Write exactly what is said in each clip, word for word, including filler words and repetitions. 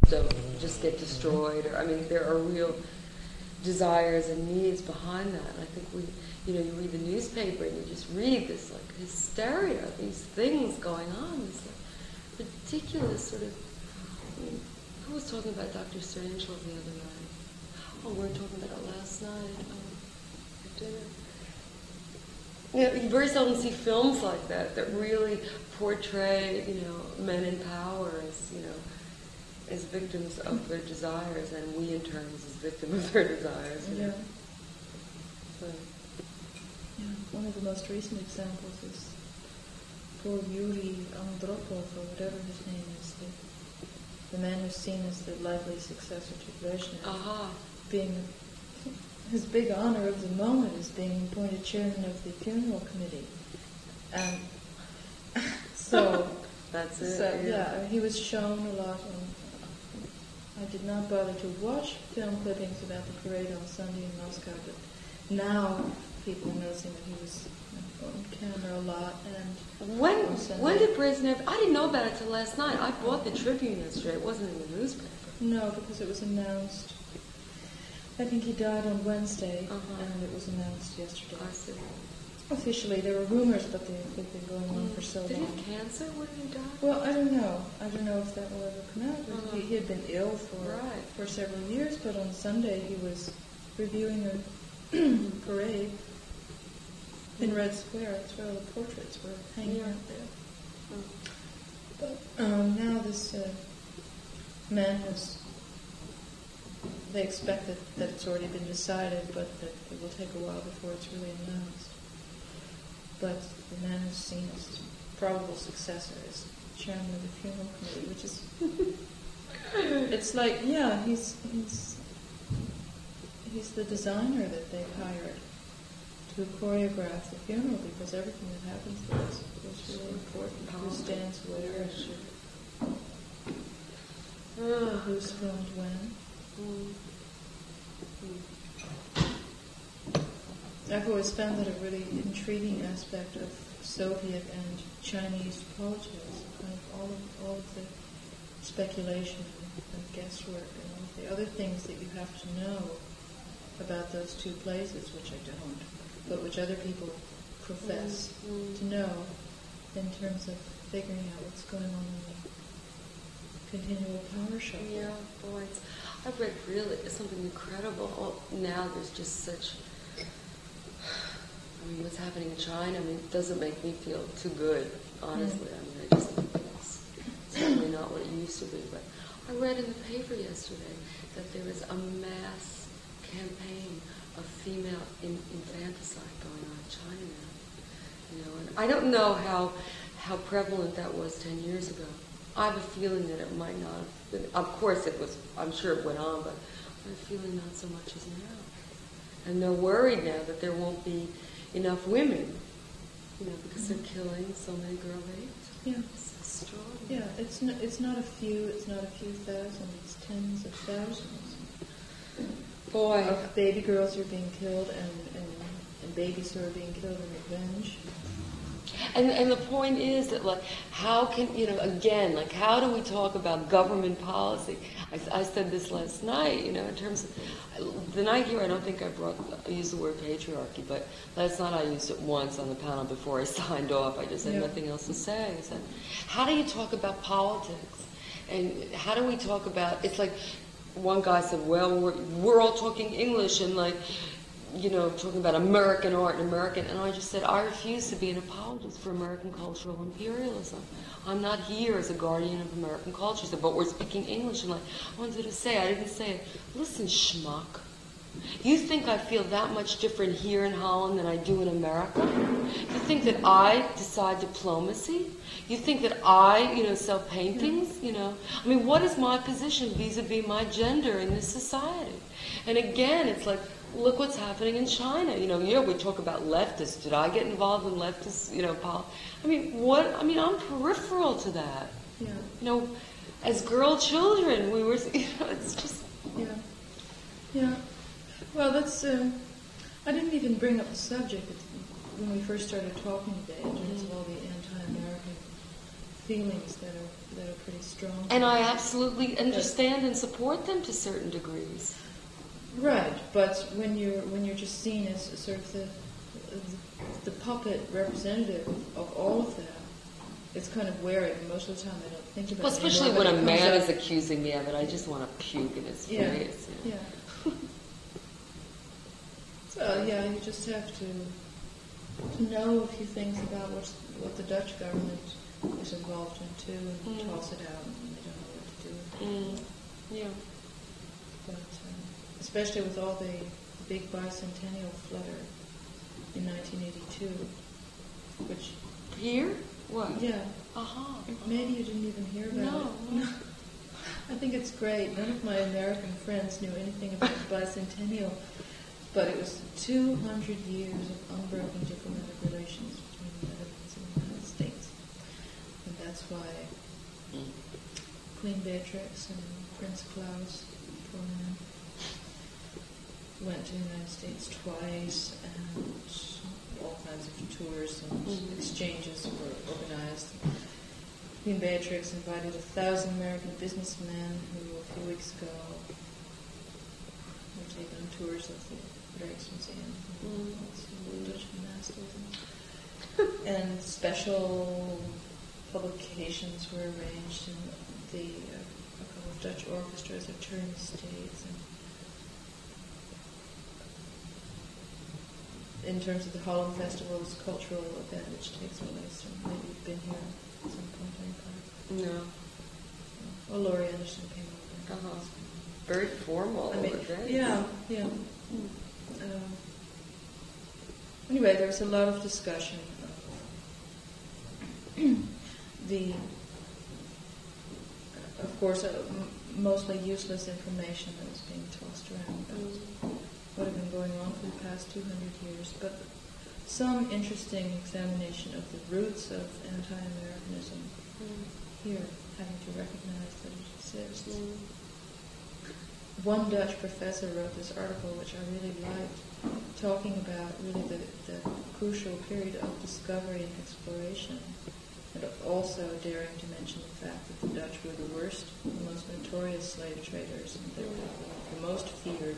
don't just get destroyed. Or I mean, there are real desires and needs behind that. And I think we, you know, you read the newspaper and you just read this like hysteria, these things going on, this like ridiculous sort of. I mean, who was talking about Doctor Strangelove the other night? Oh, we were talking about it last night um, at dinner. You know, you very seldom see films like that that really portray, you know, men in power as, you know, as victims of their desires, and we in turn as victims of their desires. You know? Yeah. So. Yeah. One of the most recent examples is poor Yuri Andropov, or whatever his name is, the, the man who's seen as the likely successor to Brezhnev, Uh-huh. being his big honor of the moment is being appointed chairman of the funeral committee. And so, That's it. so yeah. yeah, he was shown a lot on. I did not bother to watch film clippings about the parade on Sunday in Moscow, but now people are noticing that he was on camera a lot. And When on Sunday- when did Brezhnev? I didn't know about it till last night. I bought the Tribune yesterday. It wasn't in the newspaper. No, because it was announced. I think he died on Wednesday, Uh-huh. and it was announced yesterday. I see. Officially, there were rumors, but they, they've been going on for so Did he long. have cancer? When did he die? Well, I don't know. I don't know if that will ever come out. Uh-huh. He, he had been ill for Right. for several years, but on Sunday he was reviewing a parade in Red Square. That's where all the portraits were hanging Yeah. out there. Oh. But um, now this uh, man has. They expect that, that it's already been decided, but that it will take a while before it's really announced. But the man who's seen as probable successor is chairman of the funeral committee, which is it's like yeah, he's he's he's the designer that they've hired to choreograph the funeral, because everything that happens there is, is really important. Who stands where, Uh, who's filmed when. mm. I've always found that a really intriguing aspect of Soviet and Chinese politics, kind of all of, all of the speculation and guesswork and all of the other things that you have to know about those two places, which I don't, but which other people profess Mm, mm. to know in terms of figuring out what's going on in the continual power shuffle. Yeah, boy, it's, I've read really something incredible. Oh, now there's just such. I mean, what's happening in China, I mean, it doesn't make me feel too good, honestly. I mean, I just think it's certainly not what it used to be. But I read in the paper yesterday that there is a mass campaign of female in, infanticide going on in China now. You know, and I don't know how how prevalent that was ten years ago. I have a feeling that it might not have been. Of course, it was. I'm sure it went on, but I have a feeling not so much as now. And they're worried now that there won't be enough women, you know, because they're killing so many girl babes. Yeah. It's so strong. Yeah, it's not, it's not a few, it's not a few thousand, it's tens of thousands. Boy. Of baby girls are being killed, and, and, and babies who are being killed in revenge. And and the point is that, like, how can, you know, again, like, how do we talk about government policy? I, I said this last night, you know, in terms of, the night here, I don't think I brought, I used the word patriarchy, but last night I used it once on the panel before I signed off. I just had Yeah. nothing else to say. I said, how do you talk about politics? And how do we talk about, it's like, one guy said, well, we're, we're all talking English and, like, you know, talking about American art and American, and I just said, I refuse to be an apologist for American cultural imperialism. I'm not here as a guardian of American culture. He said, but we're speaking English. And like, I wanted to say, I didn't say it. Listen, schmuck. You think I feel that much different here in Holland than I do in America? You think that I decide diplomacy? You think that I, you know, sell paintings? You know, I mean, what is my position vis-a-vis my gender in this society? And again, it's like, look what's happening in China. You know, yeah, we talk about leftists. Did I get involved in leftist, you know, pol- I mean, what, I mean, I'm peripheral to that. Yeah. You know, as girl children, we were, you know, it's just... Yeah. Yeah. Well, that's, um, I didn't even bring up the subject when we first started talking today, in terms of all the anti-American feelings that are that are pretty strong. And I absolutely understand and support them to certain degrees. Right, but when you're when you're just seen as sort of the the, the puppet representative of, of all of that, it's kind of wearing. Most of the time, I don't think about Well, it. especially anymore, when but a it comes man up- is accusing me of it, I just want to puke in his Yeah, face. you know. yeah. So yeah, you just have to to know a few things about what's, what the Dutch government is involved in too, and Mm. toss it out, and they don't know what to do with it. Mm. Yeah. But um, especially with all the big bicentennial flutter in nineteen eighty-two, which Here? What? yeah, Uh-huh. maybe you didn't even hear about No. it. I think it's great. None of my American friends knew anything about the bicentennial, but it was two hundred years of unbroken diplomatic relations between the Netherlands and the United States. And that's why Mm. Queen Beatrix and Prince Claus, poor man, went to the United States twice, and all kinds of tours and Mhm. exchanges were organized. Queen Beatrix invited a thousand American businessmen who, a few weeks ago, were taking on tours of the Rijksmuseum, Mm. the Dutch masters, and, and special publications were arranged, and the uh, a couple of Dutch orchestras are touring the States. And in terms of the Holland Festival's cultural event, which takes place, and maybe you've been here at some point, any part. No. Well, Laurie Anderson came over. Uh-huh. Very formal. I mean, event. yeah, yeah. Um, anyway, there was a lot of discussion of the, of course, uh, m- mostly useless information that was being tossed around about what had been going on for the past two hundred years, but some interesting examination of the roots of anti-Americanism Mm. here, having to recognize that it exists. Mm. One Dutch professor wrote this article, which I really liked, talking about really the, the crucial period of discovery and exploration, and also daring to mention the fact that the Dutch were the worst, the most notorious slave traders, and they were the most feared,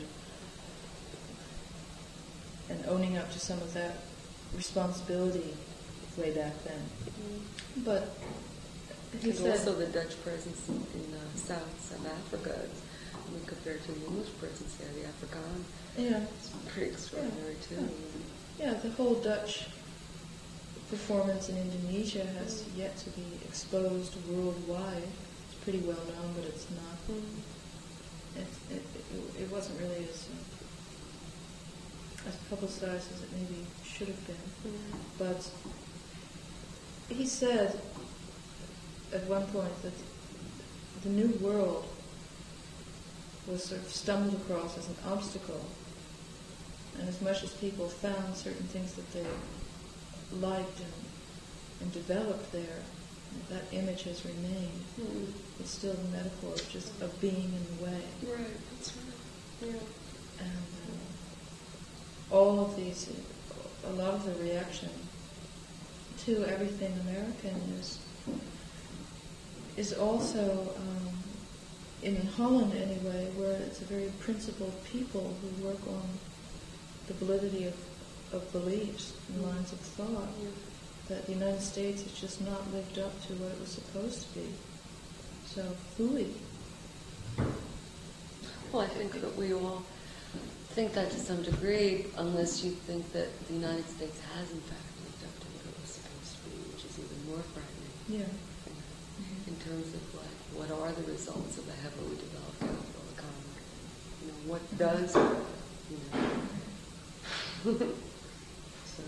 and owning up to some of that responsibility way back then. Mm. But he And said, also the Dutch presence in, in uh, South South Africa, I mean, compared to the English presence there, the Afrikaan, yeah, it's pretty extraordinary too. yeah, the whole Dutch performance in Indonesia has yet to be exposed worldwide. It's pretty well known, but it's not. Mm. It, it, it, it wasn't really as uh, as publicized as it maybe should have been. Mm. But he said at one point that the New World was sort of stumbled across as an obstacle, and as much as people found certain things that they liked and, and developed there, that image has remained. Mm. It's still the metaphor of just of being in the way. Right, that's right. Yeah. And uh, all of these, a lot of the reaction to everything American is is also, um, in Holland anyway, where it's a very principled people who work on the validity of, of beliefs and lines of thought, Yeah. that the United States has just not lived up to what it was supposed to be. So, fooey. Well, I think that we all think that to some degree, unless you think that the United States has in fact lived up to what it was supposed to be, which is even more frightening. Yeah. In terms of like, what are the results of a heavily developed capital economy? You know, what does work? You know. So,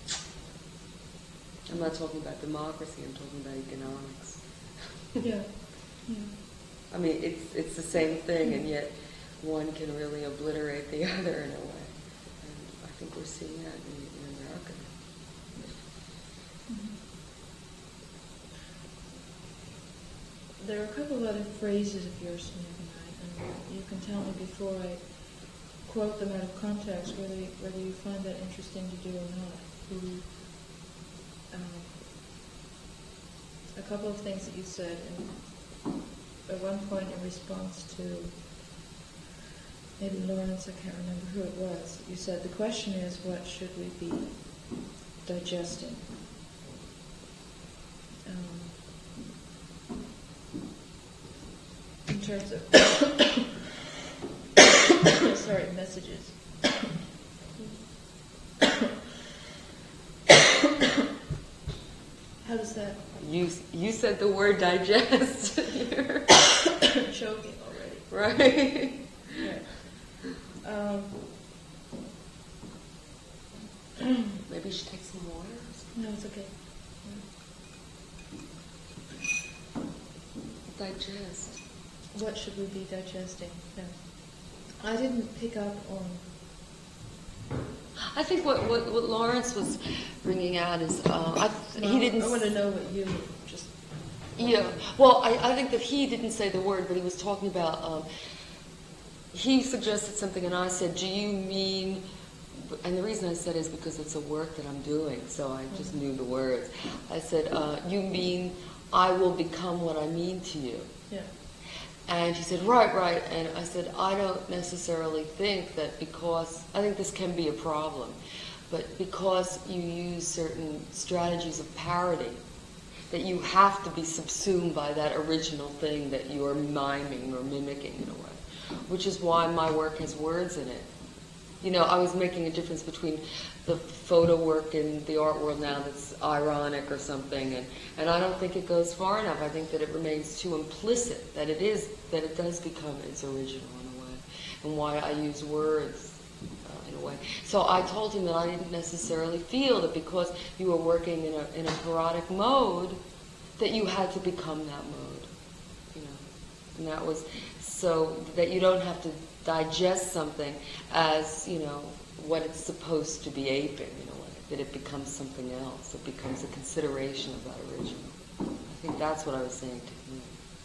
I'm not talking about democracy. I'm talking about economics. Yeah. Yeah. I mean, it's it's the same thing, and yet one can really obliterate the other in a way. And I think we're seeing that in, in America. There are a couple of other phrases of yours from the other night, and you can tell me before I quote them out of context whether you, whether you find that interesting to do or not. Mm-hmm. Um, a couple of things that you said. And at one point, in response to maybe Lawrence, I can't remember who it was, you said the question is, what should we be digesting? Um, in terms of sorry, messages. How does that? You you said the word digest. You're choking already. Right. Yeah. Um, Maybe you should take some water. no, it's okay. Digest. What should we be digesting? No. I didn't pick up on. I think what, what, what Lawrence was bringing out is uh, I, Well, he didn't. I want to know what you just. Yeah. Well, I, I think that he didn't say the word, but he was talking about. Um, he suggested something, and I said, "Do you mean?" And the reason I said is because it's a work that I'm doing, so I just Mm-hmm. knew the words. I said, uh, "You mean I will become what I mean to you?" Yeah. And he said, right, right. And I said, I don't necessarily think that because, I think this can be a problem, but because you use certain strategies of parody, that you have to be subsumed by that original thing that you're miming or mimicking in a way, which is why my work has words in it. You know, I was making a difference between the photo work and the art world now that's ironic or something, and, and I don't think it goes far enough. I think that it remains too implicit, that it is, that it does become its original in a way, and why I use words uh, in a way. So I told him that I didn't necessarily feel that because you were working in a, in a parodic mode, that you had to become that mode, you know, and that was, so that you don't have to digest something as, you know, what it's supposed to be aping in a way, that it becomes something else. It becomes a consideration of that original. I think that's what I was saying to him.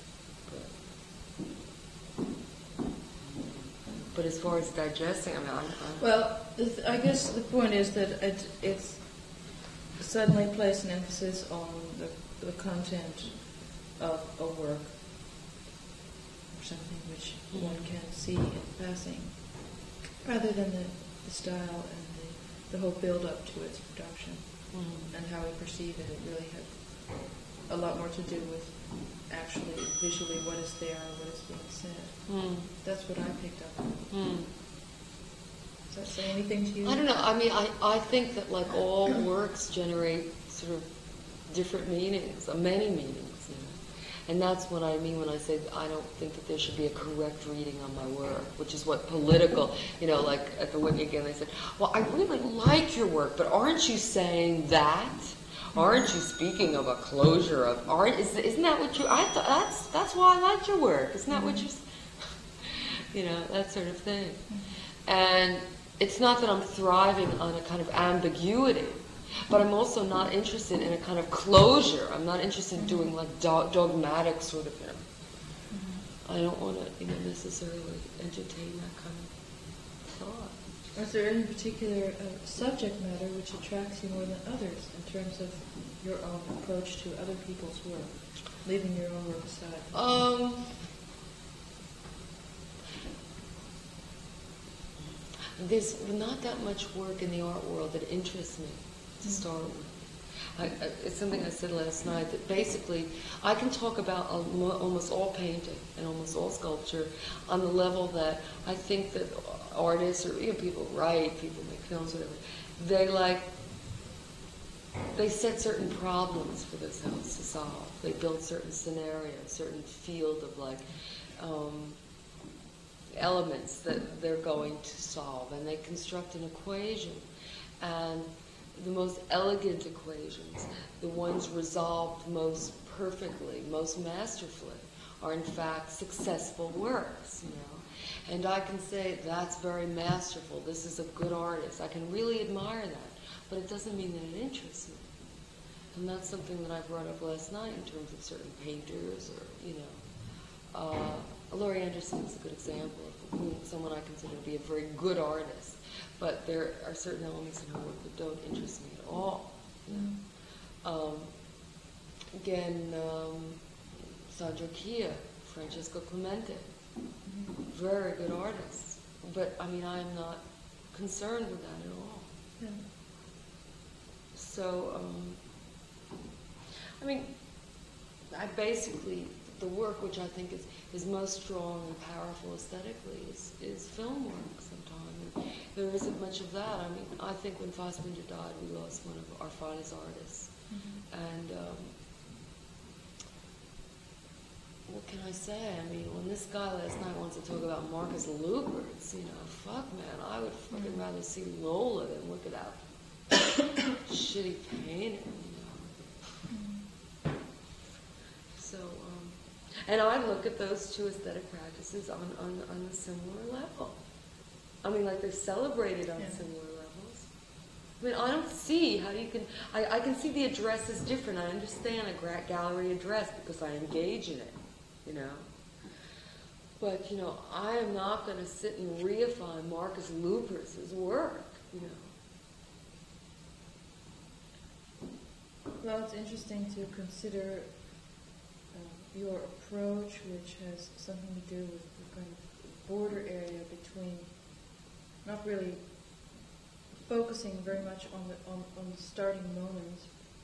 But, but as far as digesting, I mean, I'm, I'm Well, th- I guess the point is that it, it's suddenly placed an emphasis on the, the content of a work, or something which Mm-hmm. one can see in passing, rather than the, the style and the, the whole build-up to its production, mm-hmm. and how we perceive it. It really had a lot more to do with actually visually what is there and what is being said. Mm. That's what I picked up on. Mm. Does that say anything to you? I don't know. I mean, I, I think that like all works generate sort of different meanings, uh, many meanings, you know. And that's what I mean when I say I don't think that there should be a correct reading on my work, which is what political, you know, like at the Whitney again, they said, well, I really like your work, but aren't you saying that? Aren't you speaking of a closure of art? Is, isn't that what you, I thought, that's, that's why I liked your work. Isn't that what you, you know, that sort of thing. And it's not that I'm thriving on a kind of ambiguity, but I'm also not interested in a kind of closure. I'm not interested in doing like do- dogmatic sort of, you know. I don't want to, you know, necessarily entertain that kind of thought. Is there any particular uh, subject matter which attracts you more than others in terms of your own approach to other people's work, leaving your own work aside? Um, there's not that much work in the art world that interests me to start with. I, I, it's something I said last night, that basically I can talk about al- almost all painting and almost all sculpture on the level that I think that artists or, you know, people write, people make films, whatever, they like, they set certain problems for this house to solve. They build certain scenarios, certain field of like um, elements that they're going to solve, and they construct an equation. And the most elegant equations, the ones resolved most perfectly, most masterfully, are in fact successful works, you know. And I can say, that's very masterful, this is a good artist. I can really admire that, but it doesn't mean that it interests me. And that's something that I brought up last night in terms of certain painters, or, you know. Uh, Laurie Anderson is a good example of who, someone I consider to be a very good artist. But there are certain elements in her work that don't interest me at all. You know? um, again, um, Sandro Chia, Francesco Clemente, very good artists. But I mean, I'm not concerned with that at all. Yeah. So, um, I mean, I basically, the work which I think is, is most strong and powerful aesthetically is, is film work sometimes. And there isn't much of that. I mean, I think when Fassbinder died, we lost one of our finest artists. Mm-hmm. And um, what can I say? I mean, when this guy last night wants to talk about Marcus Lupertz, you know, fuck, man, I would fucking mm-hmm. rather see Lola than look at that shitty painting, you know. Mm-hmm. So, um, and I look at those two aesthetic practices on, on, on a similar level. I mean, like they're celebrated on yeah. similar levels. I mean, I don't see how you can, I, I can see the address is different. I understand a gra- gallery address because I engage in it, you know. But, you know, I am not going to sit and reify Marcus Lupertz's work, you know. Well, it's interesting to consider uh, your approach, which has something to do with the kind of border area between not really focusing very much on the on, on the starting moment,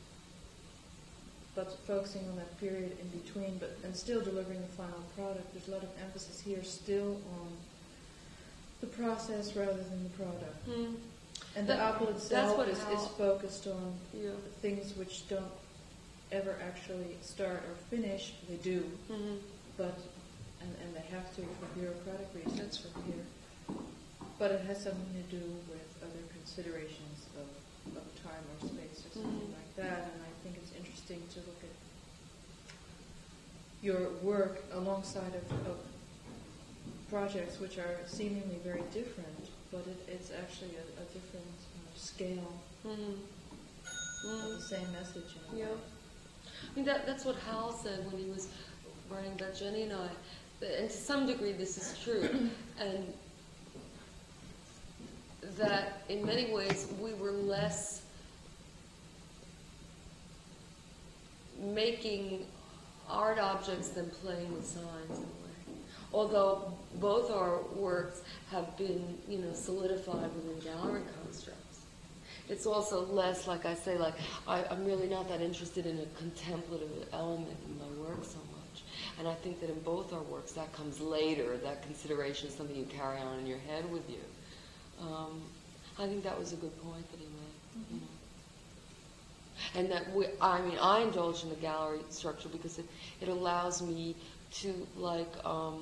but focusing on that period in between, but and still delivering the final product. There's a lot of emphasis here still on the process rather than the product. Mm. And that, the apple itself is, is focused on yeah. things which don't ever actually start or finish. They do, mm-hmm. but and, and they have to for bureaucratic reasons from here. But it has something to do with other considerations of, of time or space or something mm-hmm. like that. And I think it's interesting to look at your work alongside of, of projects which are seemingly very different, but it, it's actually a, a different uh, scale mm-hmm. Mm-hmm. of the same message. In a yeah. way. I mean, that, that's what Hal said when he was writing about Jenny and I. And to some degree this is true. And that in many ways we were less making art objects than playing with signs in a way. Although both our works have been, you know, solidified within gallery constructs. It's also less, like I say, like I, I'm really not that interested in a contemplative element in my work so much. And I think that in both our works that comes later, that consideration is something you carry on in your head with you. Um, I think that was a good point that he made, mm-hmm. you know. And that we, I mean, I indulge in the gallery structure because it, it allows me to like, um,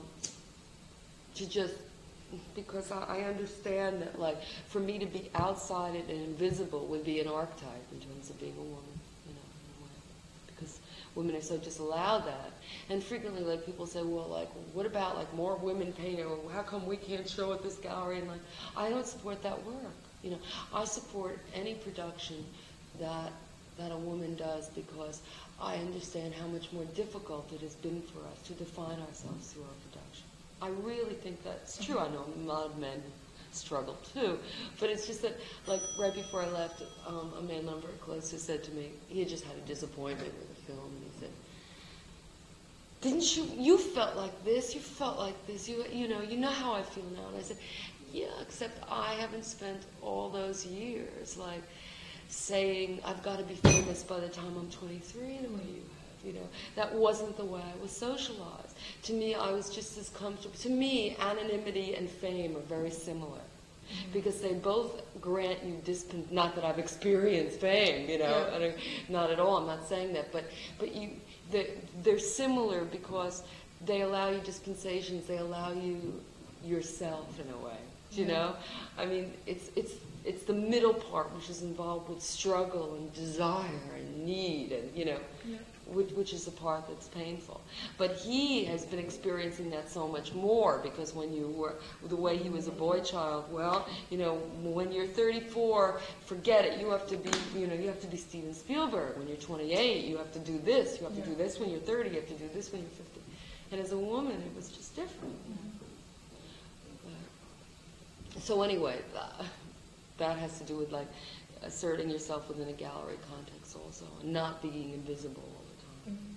to just, because I, I understand that like, for me to be outside it and invisible would be an archetype in terms of being a woman, you know, in a way. Because women are so disallowed that. And frequently like people say, well, like, what about like more women painting, or how come we can't show at this gallery? And like, I don't support that work, you know. I support any production that that a woman does because I understand how much more difficult it has been for us to define ourselves through our production. I really think that's true. I know a lot of men struggle too, but it's just that, like, right before I left, um, a man I'm very close to said to me, he had just had a disappointment with the film, and he said, didn't you, you felt like this, you felt like this, you, you know, you know how I feel now. And I said, yeah, except I haven't spent all those years, like, saying I've got to be famous by the time I'm twenty-three the way you have, you know. That wasn't the way I was socialized. To me, I was just as comfortable. To me, anonymity and fame are very similar. Mm-hmm. Because they both grant you disp- not that I've experienced fame, you know, yeah. I not at all, I'm not saying that, but but you they're, they're similar because they allow you dispensations, they allow you yourself in a way. You yeah. know, I mean, it's it's it's the middle part which is involved with struggle and desire and need, and you know, yeah. which which is the part that's painful. But he has been experiencing that so much more because when you were the way he was a boy child, well, you know, when you're thirty-four, forget it. You have to be, you know, you have to be Steven Spielberg. When you're twenty-eight, you have to do this. You have to yeah. do this when you're thirty. You have to do this when you're fifty. And as a woman, it was just different. Mm-hmm. So anyway, that, that has to do with like asserting yourself within a gallery context also, and not being invisible all the time. Mhm.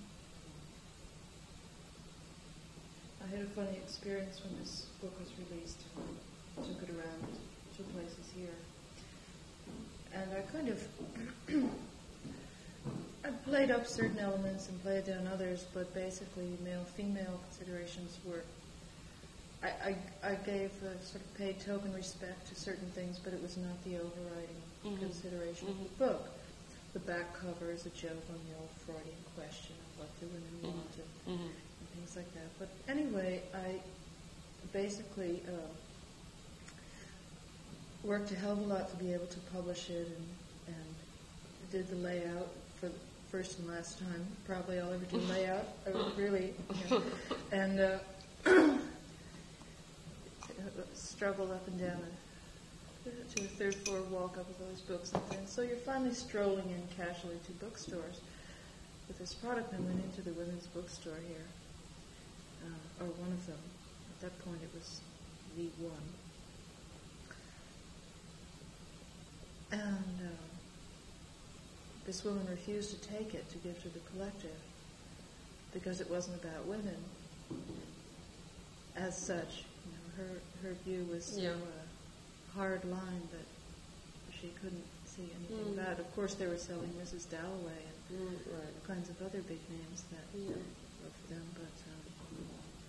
I had a funny experience when this book was released. I took it around to places here. And I kind of I played up certain elements and played down others, but basically male-female considerations were, I, I, I gave a sort of paid token respect to certain things, but it was not the overriding Mhm. consideration Mhm. of the book. The back cover is a joke on the old Freudian question of what the women Mhm. wanted Mhm. and things like that. But anyway, I basically uh, worked a hell of a lot to be able to publish it, and, and did the layout for the first and last time. Probably I'll ever do layout. I would really, yeah. And uh, struggled up and down a, to the third floor walk-up with all these books and things. So you're finally strolling in casually to bookstores with this product. And I went into the women's bookstore here, uh, or one of them. At that point, it was the one. And uh, this woman refused to take it to give to the collective because it wasn't about women as such. You know, her her view was so Yeah. uh, hard line that she couldn't see anything Mm. about. Of course, they were selling Missus Dalloway and Mm, right. all kinds of other big names that Yeah. were for them, but um,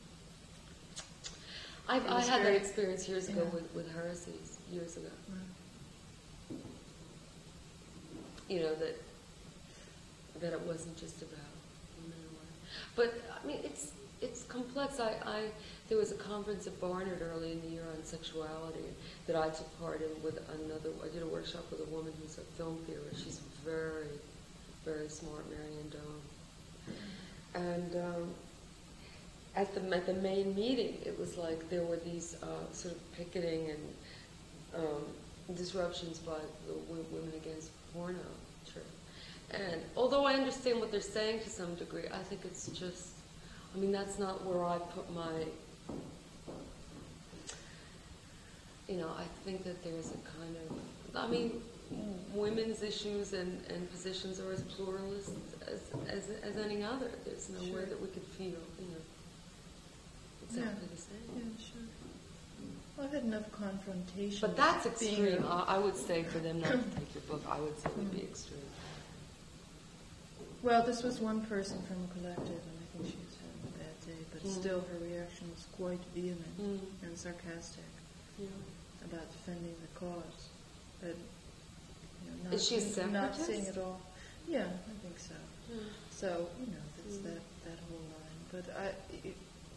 I've, It I was had very- that experience years ago yeah. with, with heresies, years ago. uh, You know, that that it wasn't just about women. But, I mean, it's it's complex. I, I There was a conference at Barnard early in the year on sexuality that I took part in with another, I did a workshop with a woman who's a film theorist. She's very, very smart, Marianne Doan. And um, at the at the main meeting, it was like there were these uh, sort of picketing and um, disruptions by the w- women against porno. Sure. And although I understand what they're saying to some degree, I think it's just, I mean, that's not where I put my, you know, I think that there's a kind of, I mean, women's issues and, and positions are as pluralist as, as, as any other. There's nowhere Sure. that we could feel, you know, exactly the same. yeah, sure. Well, I've had enough confrontation. But that's being extreme. a- I I would say for them not to take your book, I would say it would be extreme. Well, this was one person from a collective, and I think she was having a bad day, but Mm. still her reaction was quite vehement Mm. and sarcastic Yeah. about defending the cause. But, you know, not, Is she a not separatist? seeing it all. Yeah, I think so. Yeah. So, you know, that's Mm. that, that whole line. But I, it,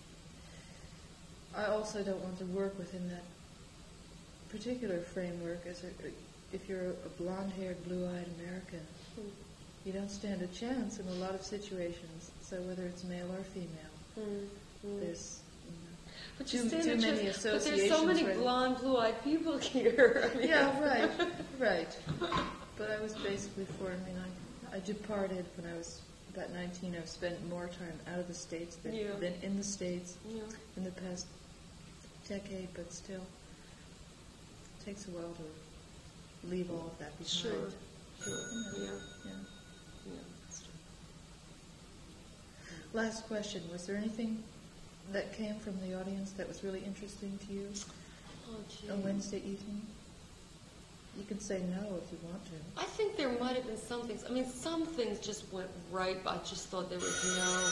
I also don't want to work within that particular framework as a, if you're a blonde-haired, blue-eyed American. Mm. You don't stand a chance in a lot of situations. So whether it's male or female, Mm. Mm. there's you know, But you too, stand too a many chance- But there's so associations, many right? blonde, blue-eyed people here. I mean- Yeah, right, right. But I was basically for. I mean, I I departed when I was about nineteen. I've spent more time out of the States than, Yeah. than in the States Yeah. in the past decade. But still, it takes a while to leave all of that behind. Sure. Sure. Yeah. Yeah. Yeah. Yeah. That's true. Last question. Was there anything that came from the audience that was really interesting to you Oh, gee. on Wednesday evening? You can say no if you want to. I think there might have been some things. I mean, some things just went right, but I just thought there was no,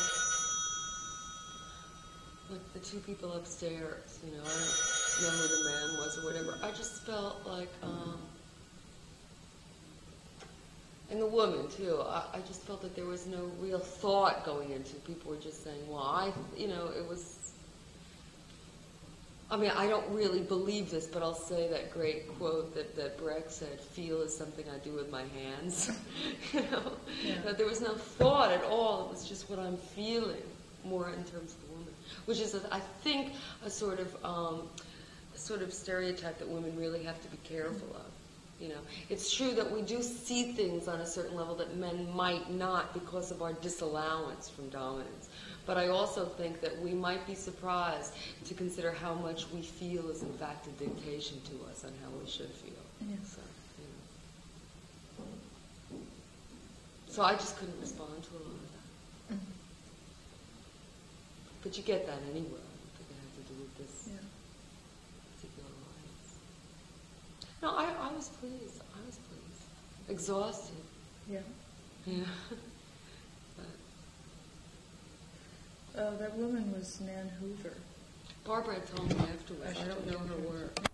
like the two people upstairs, you know, I don't know who the man was or whatever. I just felt like, um, and the woman too, I, I just felt that there was no real thought going into it. People were just saying, well, I, you know, it was, I mean, I don't really believe this, but I'll say that great quote that, that Breck said, feel is something I do with my hands. you know, Yeah. that there was no thought at all. It was just what I'm feeling, more in terms of the woman, which is, a, I think, a sort of, um, a sort of stereotype that women really have to be careful of. You know, it's true that we do see things on a certain level that men might not because of our disallowance from dominance. But I also think that we might be surprised to consider how much we feel is in fact a dictation to us on how we should feel. Yeah. So, you know. So I just couldn't respond to a lot of that. But you get that anywhere. I don't think it had to do with this Yeah. particular alliance. No, I, I was pleased. I was pleased. Exhausted. Yeah. Yeah. But Uh, that woman was Nan Hoover. Barbara had told me afterwards. I don't know her work.